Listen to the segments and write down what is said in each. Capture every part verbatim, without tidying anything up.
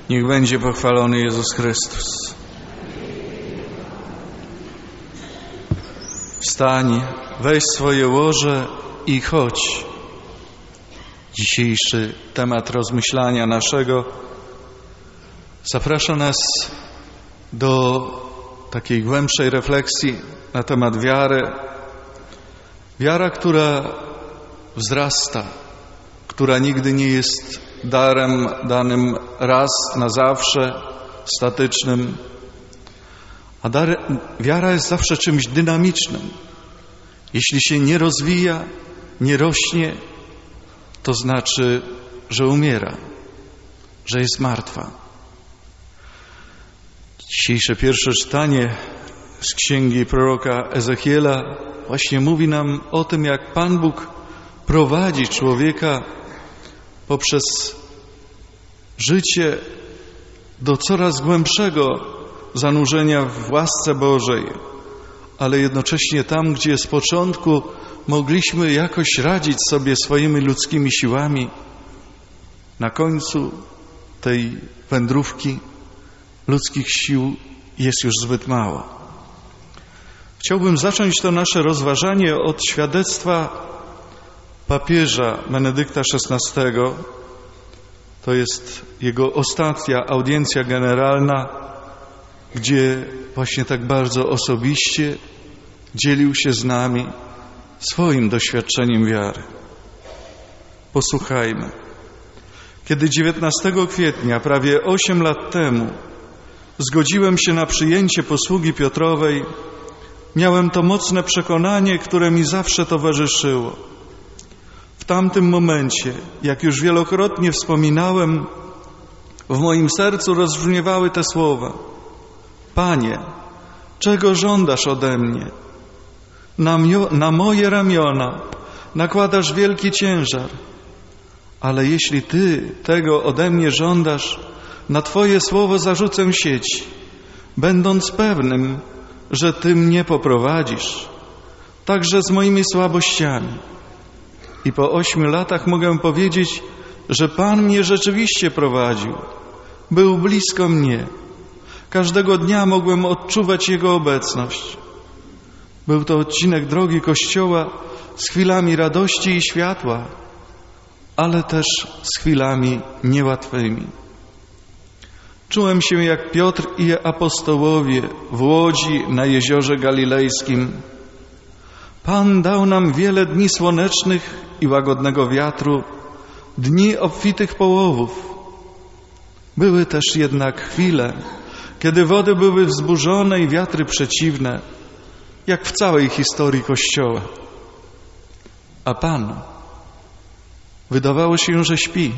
Niech będzie pochwalony Jezus Chrystus. Wstań, weź swoje łoże i chodź. Dzisiejszy temat rozmyślania naszego zaprasza nas do takiej głębszej refleksji na temat wiary. Wiara, która wzrasta, która nigdy nie jest darem danym raz na zawsze, statycznym, a dar, wiara jest zawsze czymś dynamicznym. Jeśli się nie rozwija, nie rośnie, to znaczy, że umiera, że jest martwa. Dzisiejsze pierwsze czytanie z księgi proroka Ezechiela właśnie mówi nam o tym, jak Pan Bóg prowadzi człowieka poprzez życie do coraz głębszego zanurzenia w łasce Bożej, ale jednocześnie tam, gdzie z początku mogliśmy jakoś radzić sobie swoimi ludzkimi siłami, na końcu tej wędrówki ludzkich sił jest już zbyt mało. Chciałbym zacząć to nasze rozważanie od świadectwa papieża Benedykta szesnastego. To jest jego ostatnia audiencja generalna, gdzie właśnie tak bardzo osobiście dzielił się z nami swoim doświadczeniem wiary. Posłuchajmy. Kiedy dziewiętnastego kwietnia, prawie osiem lat temu, zgodziłem się na przyjęcie posługi Piotrowej, miałem to mocne przekonanie, które mi zawsze towarzyszyło. W tamtym momencie, jak już wielokrotnie wspominałem, w moim sercu rozbrzmiewały te słowa: Panie, czego żądasz ode mnie? Na, mio- na moje ramiona nakładasz wielki ciężar, ale jeśli Ty tego ode mnie żądasz, na Twoje słowo zarzucę sieć, będąc pewnym, że Ty mnie poprowadzisz, także z moimi słabościami. I po ośmiu latach mogę powiedzieć, że Pan mnie rzeczywiście prowadził. Był blisko mnie. Każdego dnia mogłem odczuwać Jego obecność. Był to odcinek drogi Kościoła z chwilami radości i światła, ale też z chwilami niełatwymi. Czułem się jak Piotr i apostołowie w łodzi na jeziorze galilejskim. Pan dał nam wiele dni słonecznych i łagodnego wiatru, dni obfitych połowów. Były też jednak chwile, kiedy wody były wzburzone i wiatry przeciwne, jak w całej historii Kościoła. A Pan, wydawało się, że śpi.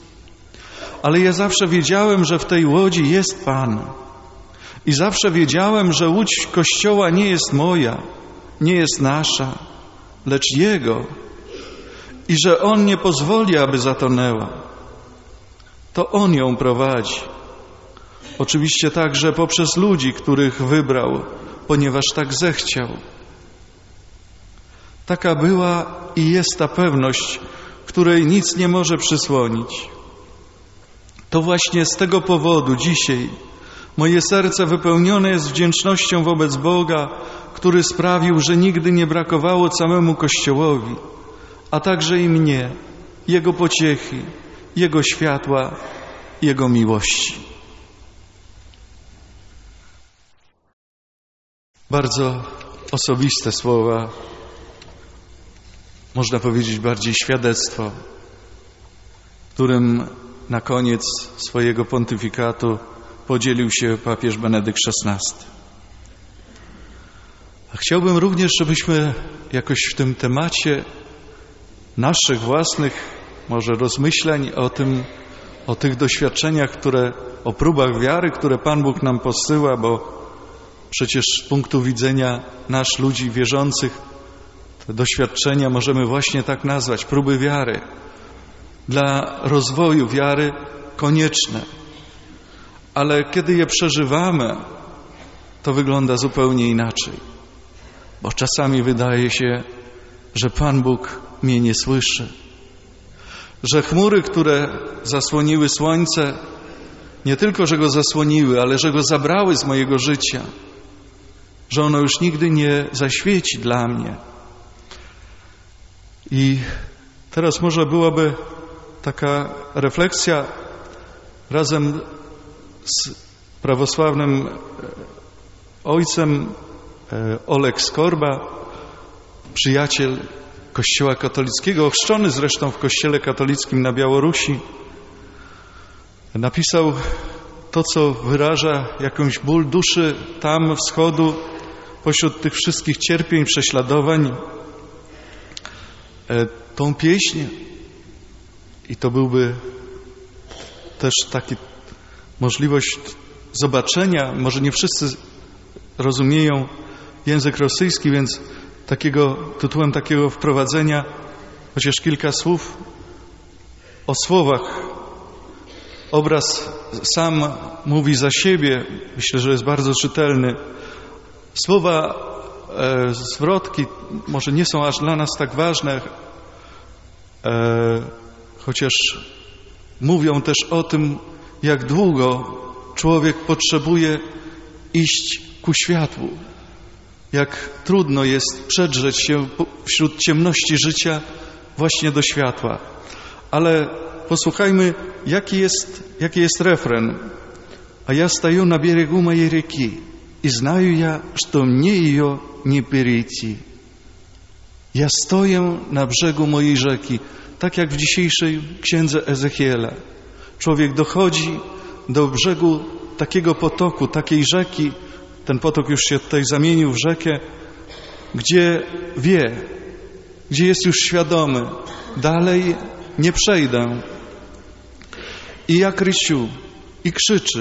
Ale ja zawsze wiedziałem, że w tej łodzi jest Pan. I zawsze wiedziałem, że łódź Kościoła nie jest moja, nie jest nasza, lecz Jego. I że On nie pozwoli, aby zatonęła. To On ją prowadzi. Oczywiście także poprzez ludzi, których wybrał, ponieważ tak zechciał. Taka była i jest ta pewność, której nic nie może przysłonić. To właśnie z tego powodu dzisiaj moje serce wypełnione jest wdzięcznością wobec Boga, który sprawił, że nigdy nie brakowało całemu Kościołowi, a także i mnie, Jego pociechy, Jego światła, Jego miłości. Bardzo osobiste słowa, można powiedzieć bardziej świadectwo, którym na koniec swojego pontyfikatu podzielił się papież Benedykt szesnasty. A chciałbym również, żebyśmy jakoś w tym temacie naszych własnych może rozmyśleń o tym, o tych doświadczeniach, które, o próbach wiary, które Pan Bóg nam posyła, bo przecież z punktu widzenia nas, ludzi wierzących, te doświadczenia możemy właśnie tak nazwać, próby wiary. Dla rozwoju wiary konieczne. Ale kiedy je przeżywamy, to wygląda zupełnie inaczej. Bo czasami wydaje się, że Pan Bóg mnie nie słyszy. Że chmury, które zasłoniły słońce, nie tylko, że go zasłoniły, ale że go zabrały z mojego życia, że ono już nigdy nie zaświeci dla mnie. I teraz może byłaby taka refleksja razem z prawosławnym ojcem Oleg Skorba, przyjaciel Kościoła katolickiego, ochrzczony zresztą w Kościele katolickim na Białorusi. Napisał to, co wyraża jakąś ból duszy tam, wschodu, pośród tych wszystkich cierpień, prześladowań. Tą pieśń, i to byłby też taka możliwość zobaczenia, może nie wszyscy rozumieją język rosyjski, więc takiego, tytułem takiego wprowadzenia chociaż kilka słów o słowach. Obraz sam mówi za siebie, myślę, że jest bardzo czytelny. Słowa, e, zwrotki może nie są aż dla nas tak ważne, e, chociaż mówią też o tym, jak długo człowiek potrzebuje iść ku światłu. Jak trudno jest przedrzeć się wśród ciemności życia właśnie do światła. Ale posłuchajmy, jaki jest, jaki jest refren. A ja стою на берегу моей реки, и знаю я, что мне ее не перейти. Ja stoję na brzegu mojej rzeki, tak jak w dzisiejszej księdze Ezechiela. Człowiek dochodzi do brzegu takiego potoku, takiej rzeki, ten potok już się tutaj zamienił w rzekę, gdzie wie, gdzie jest już świadomy, dalej nie przejdę. I ja kryciu, i krzyczy,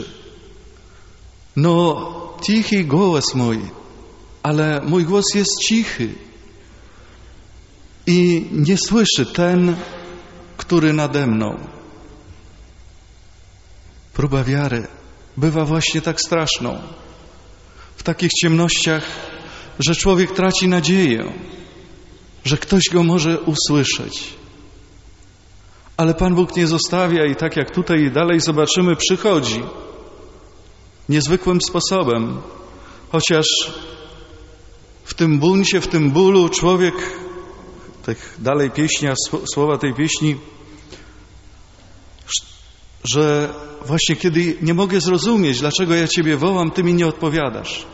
no tichy głos mój, ale mój głos jest cichy i nie słyszy ten, który nade mną. Próba wiary bywa właśnie tak straszną. W takich ciemnościach, że człowiek traci nadzieję, że ktoś go może usłyszeć. Ale Pan Bóg nie zostawia i tak jak tutaj dalej zobaczymy, przychodzi niezwykłym sposobem. Chociaż w tym buncie, w tym bólu człowiek, tak dalej pieśnia, słowa tej pieśni, że właśnie kiedy nie mogę zrozumieć, dlaczego ja Ciebie wołam, Ty mi nie odpowiadasz.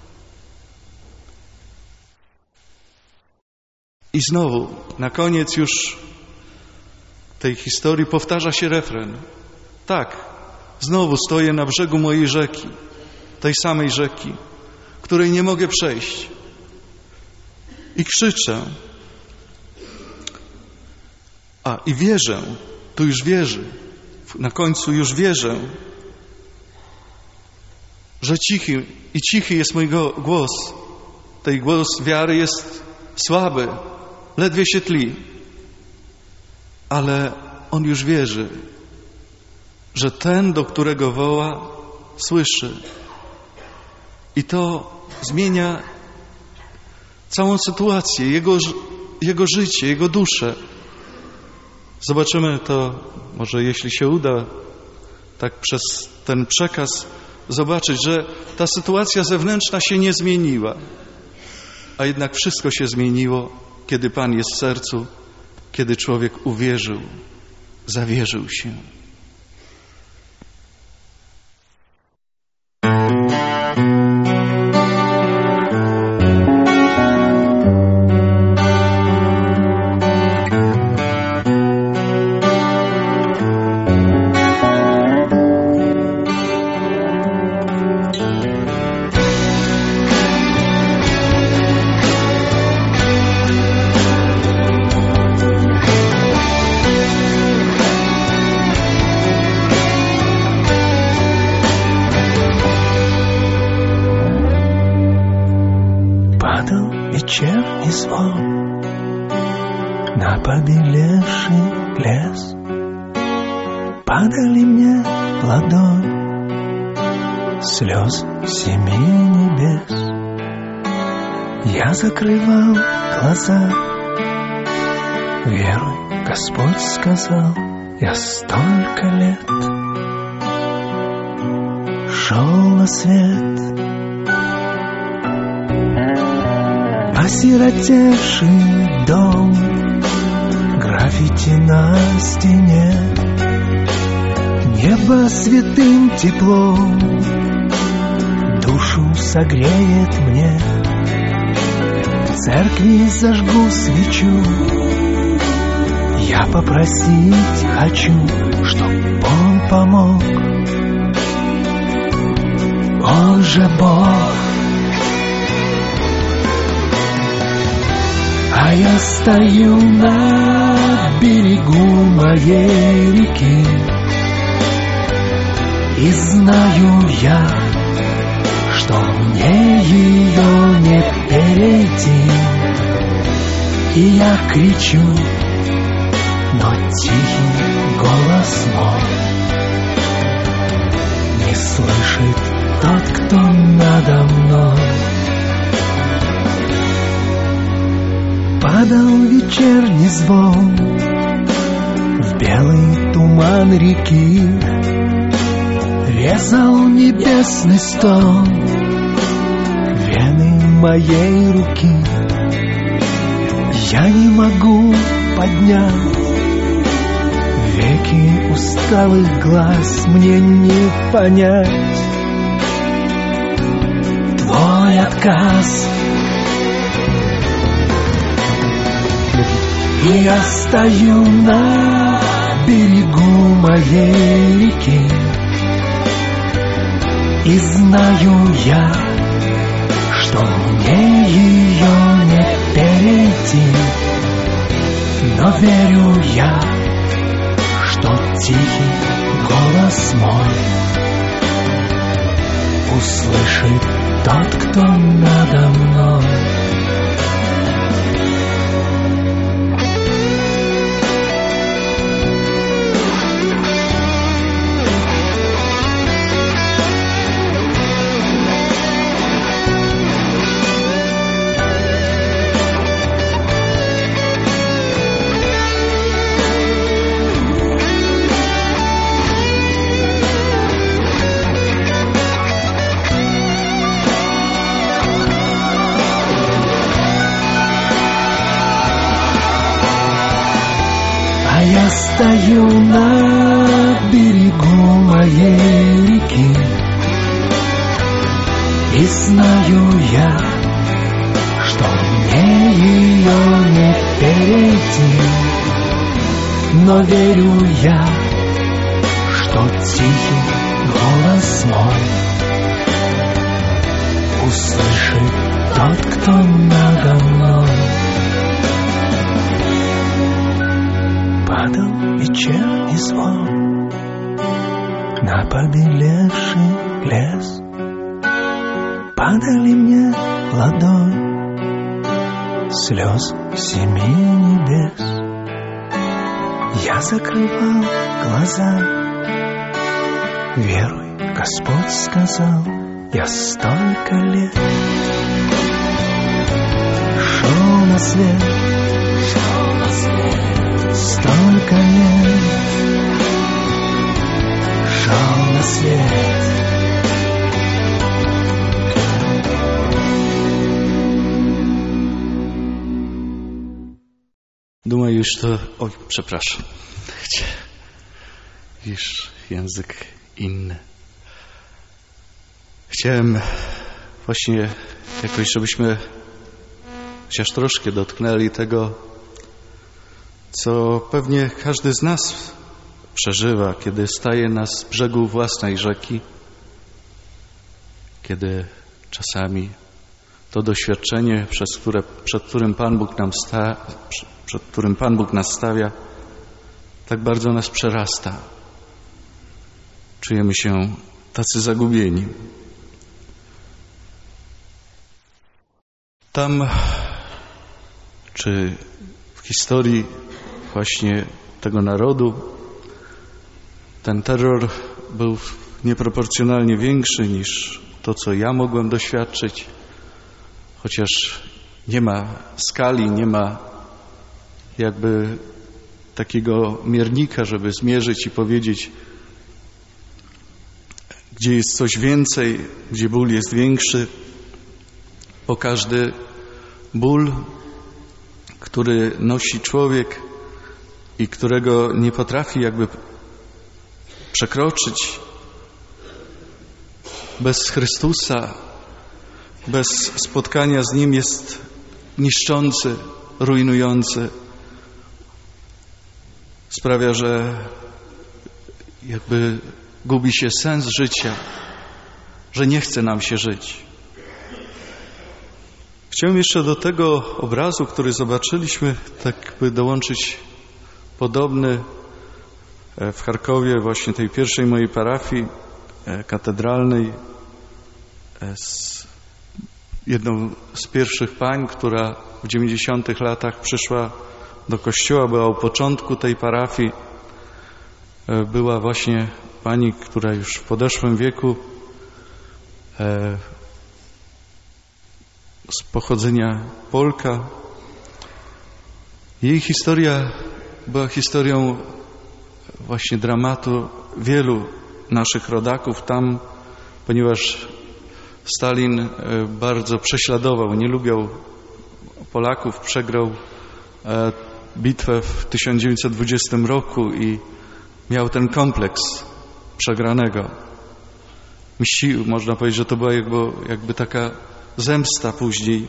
I znowu, na koniec już tej historii powtarza się refren. Tak, znowu stoję na brzegu mojej rzeki, tej samej rzeki, której nie mogę przejść. I krzyczę. A, i wierzę, tu już wierzy, na końcu już wierzę, że cichy i cichy jest mój głos. Ten głos wiary jest słaby, ledwie się tli, ale on już wierzy, że ten, do którego woła, słyszy. I to zmienia całą sytuację, jego, jego życie, jego duszę. Zobaczymy to, może jeśli się uda, tak przez ten przekaz zobaczyć, że ta sytuacja zewnętrzna się nie zmieniła, a jednak wszystko się zmieniło, kiedy Pan jest w sercu, kiedy człowiek uwierzył, zawierzył się. Вечерний звон на побелевший лес. Падали мне в ладонь слез семи небес. Я закрывал глаза, веруй, Господь сказал, я столько лет шел на свет. Осиротевший дом, граффити на стене, небо святым теплом душу согреет мне. В церкви зажгу свечу, я попросить хочу, чтоб Он помог. Он же Бог. А я стою на берегу моей реки, и знаю я, что мне ее не перейти. И я кричу, но тихий голос мой не слышит тот, кто надо мной. Падал вечерний звон в белый туман реки, резал небесный стон вены моей руки. Я не могу поднять веки усталых глаз, мне не понять твой отказ. И я стою на берегу моей реки, и знаю я, что мне ее не перейти. Но верю я, что тихий голос мой услышит тот, кто надо мной. Я стою на берегу моей реки, и знаю я, что мне ее не перейти. Но верю я, что тихий голос мой услышит тот, кто надо мной. Падал вечерний звон на побелевший лес, падали мне в ладонь слез семи небес. Я закрывал глаза, веруй, Господь сказал, я столько лет шел на свет, шел на свет, столько лет шел на свет. Думаю, что... Oj, przepraszam. Wiesz, język inny. Chciałem właśnie jakoś, żebyśmy chociaż troszkę dotknęli tego, co pewnie każdy z nas przeżywa, kiedy staje na brzegu własnej rzeki, kiedy czasami to doświadczenie, przez które, przed którym Pan Bóg nam sta, przed którym Pan Bóg nas stawia, tak bardzo nas przerasta. Czujemy się tacy zagubieni. Tam, czy w historii właśnie tego narodu, ten terror był nieproporcjonalnie większy niż to, co ja mogłem doświadczyć, chociaż nie ma skali, nie ma jakby takiego miernika, żeby zmierzyć i powiedzieć, gdzie jest coś więcej, gdzie ból jest większy, bo każdy ból, który nosi człowiek i którego nie potrafi jakby przekroczyć, bez Chrystusa, bez spotkania z Nim jest niszczący, rujnujący. Sprawia, że jakby gubi się sens życia, że nie chce nam się żyć. Chciałem jeszcze do tego obrazu, który zobaczyliśmy, tak by dołączyć podobny w Charkowie, właśnie tej pierwszej mojej parafii katedralnej, z jedną z pierwszych pań, która w dziewięćdziesiątych latach przyszła do kościoła, była u początku tej parafii. Była właśnie pani, która już w podeszłym wieku, z pochodzenia Polka. Jej historia była historią właśnie dramatu wielu naszych rodaków tam, ponieważ Stalin bardzo prześladował, nie lubiał Polaków, przegrał bitwę w tysiąc dziewięćset dwudziestym roku i miał ten kompleks przegranego. Mścił, można powiedzieć, że to była jakby, jakby taka zemsta później.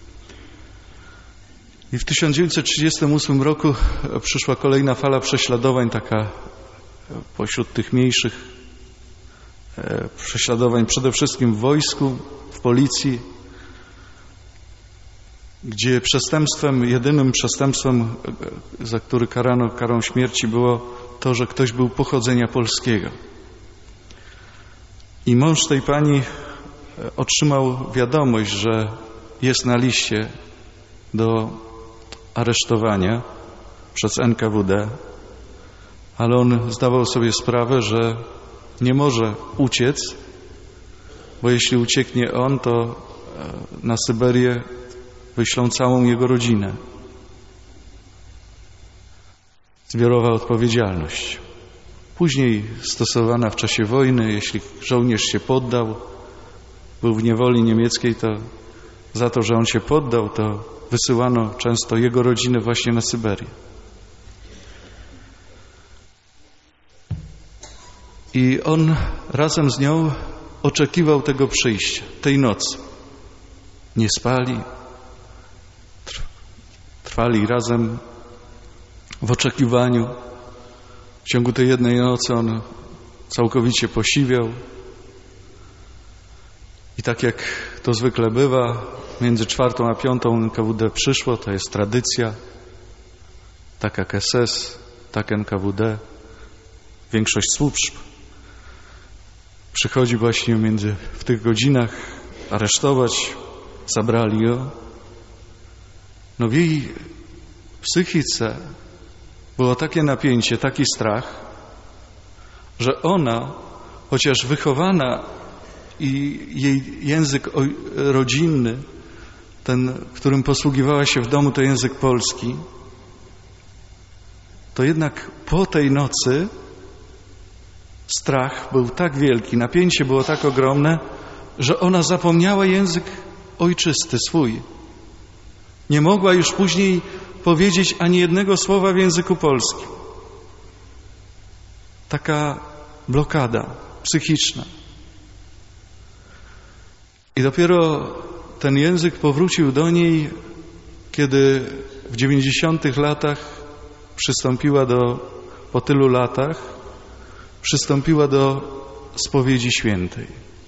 I w tysiąc dziewięćset trzydziestym ósmym roku przyszła kolejna fala prześladowań, taka pośród tych mniejszych prześladowań, przede wszystkim w wojsku, w policji, gdzie przestępstwem, jedynym przestępstwem, za który karano karą śmierci, było to, że ktoś był pochodzenia polskiego. I mąż tej pani otrzymał wiadomość, że jest na liście do aresztowania przez N K W D, ale on zdawał sobie sprawę, że nie może uciec, bo jeśli ucieknie on, to na Syberię wyślą całą jego rodzinę. Zbiorowa odpowiedzialność. Później stosowana w czasie wojny, jeśli żołnierz się poddał, był w niewoli niemieckiej, to za to, że on się poddał, to wysyłano często jego rodzinę właśnie na Syberię. I on razem z nią oczekiwał tego przyjścia, tej nocy. Nie spali, trwali razem w oczekiwaniu. W ciągu tej jednej nocy on całkowicie posiwiał. I tak jak to zwykle bywa, między czwartą a piątą N K W D przyszło, to jest tradycja, tak jak S S, tak N K W D, większość służb przychodzi właśnie między, w tych godzinach aresztować, zabrali ją. No w jej psychice było takie napięcie, taki strach, że ona, chociaż wychowana i jej język rodzinny, ten, którym posługiwała się w domu, to język polski, to jednak po tej nocy strach był tak wielki, napięcie było tak ogromne, że ona zapomniała język ojczysty swój. Nie mogła już później powiedzieć ani jednego słowa w języku polskim. Taka blokada psychiczna. I dopiero ten język powrócił do niej, kiedy w dziewięćdziesiątych latach przystąpiła do, po tylu latach, przystąpiła do spowiedzi świętej.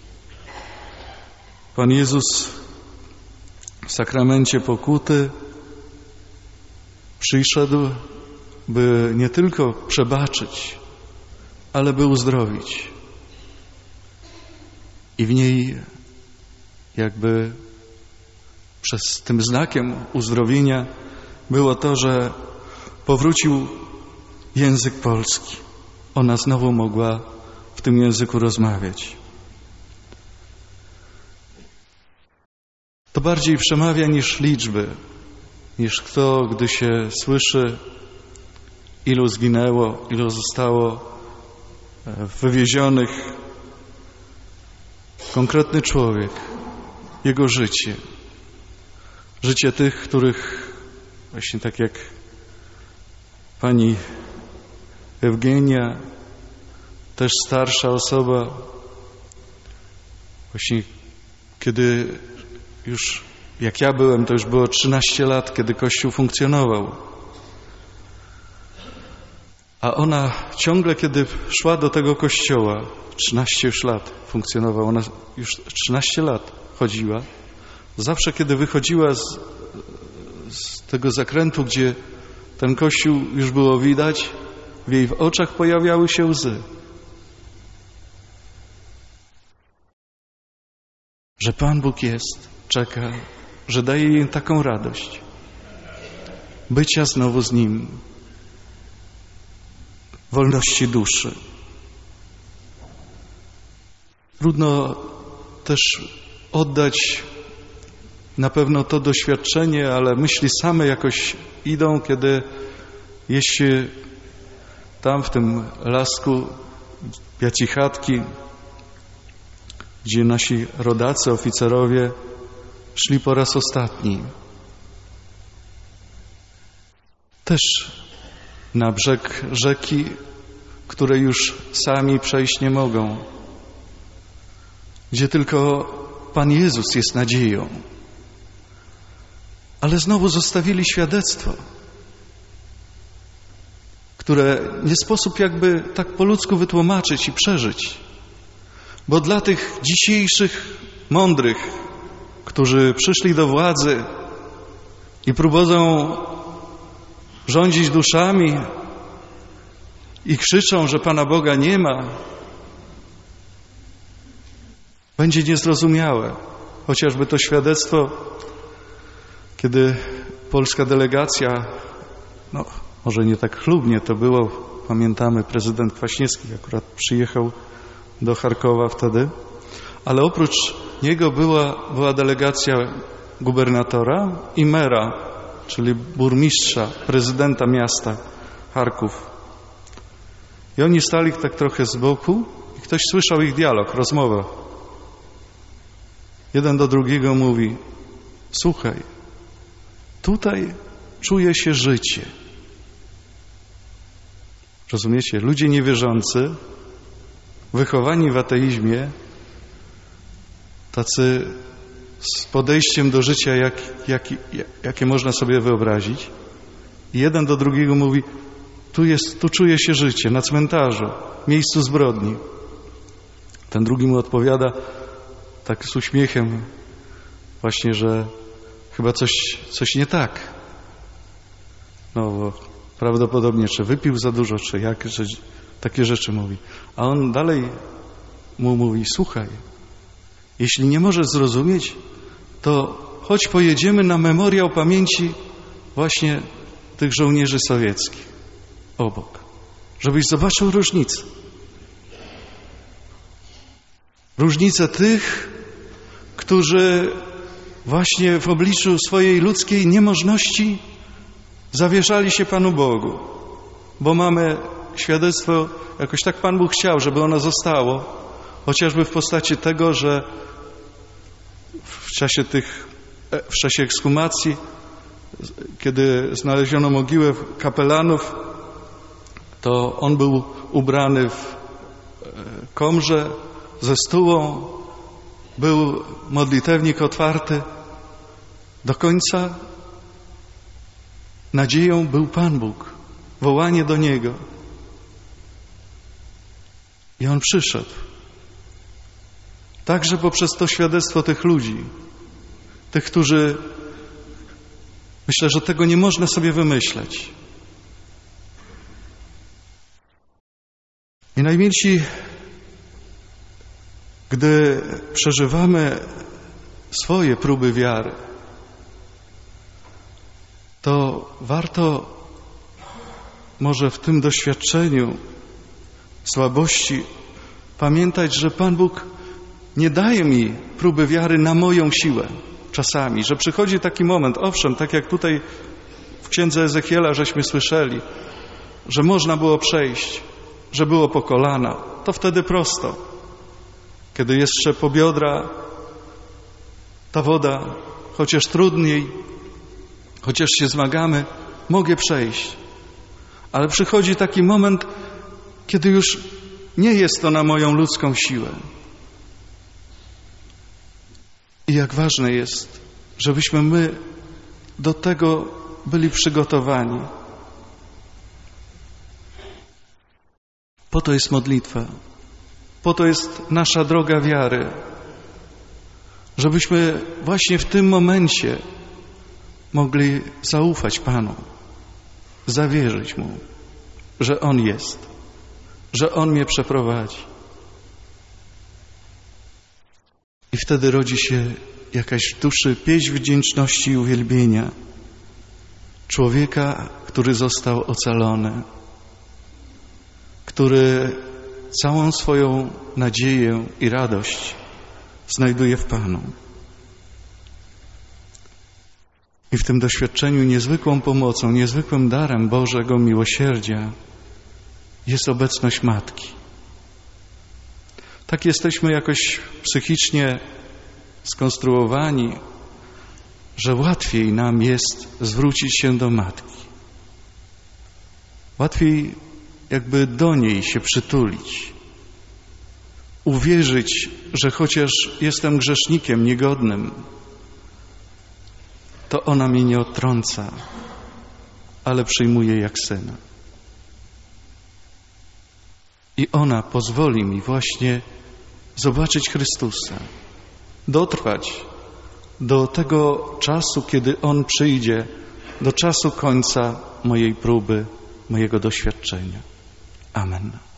Pan Jezus w sakramencie pokuty przyszedł, by nie tylko przebaczyć, ale by uzdrowić. I w niej jakby przez tym znakiem uzdrowienia było to, że powrócił język polski. Ona znowu mogła w tym języku rozmawiać. To bardziej przemawia niż liczby, niż kto, gdy się słyszy, ilu zginęło, ilu zostało wywiezionych konkretny człowiek, jego życie. Życie tych, których właśnie tak jak pani Ewgenia, też starsza osoba, właśnie kiedy już, jak ja byłem, to już było trzynaście lat, kiedy Kościół funkcjonował. A ona ciągle, kiedy szła do tego kościoła, trzynaście już lat funkcjonował, ona już trzynaście lat chodziła, zawsze kiedy wychodziła z, z tego zakrętu, gdzie ten kościół już było widać, w jej oczach pojawiały się łzy. Że Pan Bóg jest, czeka, że daje jej taką radość bycia znowu z Nim, wolności duszy. Trudno też oddać na pewno to doświadczenie, ale myśli same jakoś idą, kiedy jest się tam w tym lasku Piacichatki, gdzie nasi rodacy, oficerowie szli po raz ostatni. Też na brzeg rzeki, której już sami przejść nie mogą, gdzie tylko Pan Jezus jest nadzieją. Ale znowu zostawili świadectwo, które nie sposób jakby tak po ludzku wytłumaczyć i przeżyć. Bo dla tych dzisiejszych mądrych, którzy przyszli do władzy i próbują rządzić duszami i krzyczą, że Pana Boga nie ma, będzie niezrozumiałe. Chociażby to świadectwo, kiedy polska delegacja, no może nie tak chlubnie to było, pamiętamy, prezydent Kwaśniewski akurat przyjechał do Charkowa wtedy, ale oprócz niego była, była delegacja gubernatora i mera, czyli burmistrza, prezydenta miasta Charków. I oni stali tak trochę z boku i ktoś słyszał ich dialog, rozmowę. Jeden do drugiego mówi: słuchaj, tutaj czuje się życie. Rozumiecie? Ludzie niewierzący, wychowani w ateizmie, tacy z podejściem do życia, jak, jak, jakie można sobie wyobrazić. I jeden do drugiego mówi: tu jest, tu czuje się życie, na cmentarzu, miejscu zbrodni. Ten drugi mu odpowiada tak z uśmiechem właśnie, że chyba coś, coś nie tak. No bo prawdopodobnie czy wypił za dużo, czy jak, że takie rzeczy mówi. A on dalej mu mówi: słuchaj, jeśli nie możesz zrozumieć, to chodź pojedziemy na memoriał pamięci właśnie tych żołnierzy sowieckich obok, żebyś zobaczył różnicę. Różnicę tych, którzy właśnie w obliczu swojej ludzkiej niemożności zawierzali się Panu Bogu, bo mamy świadectwo, jakoś tak Pan Bóg chciał, żeby ono zostało, chociażby w postaci tego, że w czasie tych, w czasie ekshumacji, kiedy znaleziono mogiłę kapelanów, to on był ubrany w komrze ze stułą, był modlitewnik otwarty. Do końca nadzieją był Pan Bóg, wołanie do Niego. I On przyszedł. Także poprzez to świadectwo tych ludzi, tych, którzy, myślę, że tego nie można sobie wymyśleć. I najmilsi, gdy przeżywamy swoje próby wiary, to warto może w tym doświadczeniu słabości pamiętać, że Pan Bóg nie daje mi próby wiary na moją siłę czasami, że przychodzi taki moment, owszem, tak jak tutaj w księdze Ezechiela żeśmy słyszeli, że można było przejść, że było po kolana, to wtedy prosto. kiedy jeszcze po biodra ta woda, chociaż trudniej, chociaż się zmagamy, mogę przejść. Ale przychodzi taki moment, kiedy już nie jest to na moją ludzką siłę. I jak ważne jest, żebyśmy my do tego byli przygotowani. Po to jest modlitwa. Po to jest nasza droga wiary. Żebyśmy właśnie w tym momencie mogli zaufać Panu, zawierzyć Mu, że On jest, że On mnie przeprowadzi. I wtedy rodzi się jakaś w duszy pieśń wdzięczności i uwielbienia człowieka, który został ocalony, który całą swoją nadzieję i radość znajduje w Panu. I w tym doświadczeniu niezwykłą pomocą, niezwykłym darem Bożego miłosierdzia jest obecność Matki. Tak jesteśmy jakoś psychicznie skonstruowani, że łatwiej nam jest zwrócić się do Matki. Łatwiej jakby do niej się przytulić. Uwierzyć, że chociaż jestem grzesznikiem niegodnym, to ona mnie nie odtrąca, ale przyjmuje jak syna. I ona pozwoli mi właśnie zobaczyć Chrystusa, dotrwać do tego czasu, kiedy On przyjdzie, do czasu końca mojej próby, mojego doświadczenia. Amen.